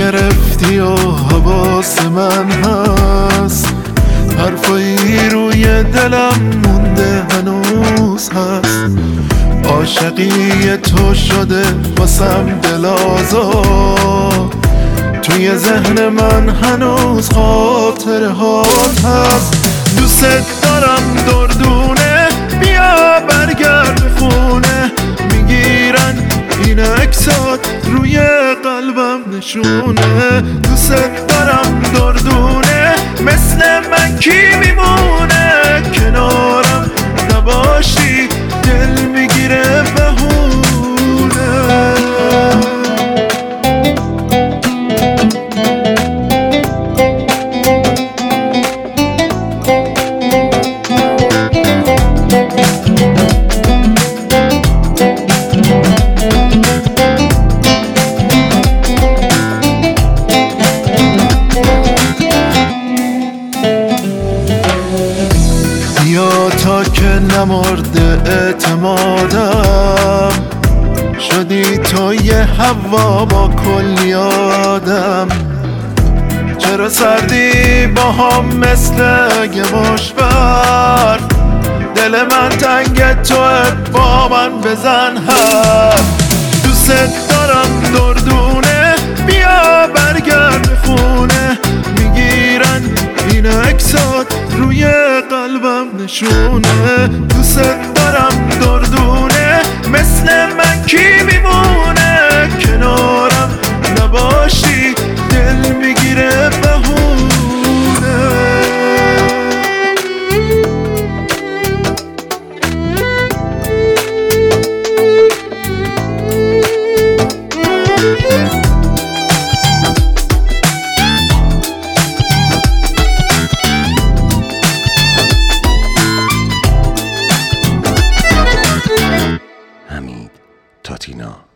گرفتی و حواس من هست، حرفایی روی دلم مونده هنوز هست. عاشقی تو شده واسم دل آزاد، توی ذهن من هنوز خاطره هات هست. دوست دارم دردونه، بیا برگرد خونه، میگیرن این عکسات روی قلبم نشونه. دوست دارم دردونه، مثل من کی میمونه، کنارم نباشی دل میگیره بهونه. یا تا که نمرده اعتمادم، شدی تو یه هوا با کلی آدم. چرا سردی با هم مثل یه مشبر، دل من تنگ توه با من بزن حرف. دوست دارم دردونه، بیا برگرد خونه، میگیرن این عکسات روی قلبم نشونه. دوست دارم دردونه، مثل من کی میمونه، کنارم نباشی دل میگیره بهونه. حمید تاتینا.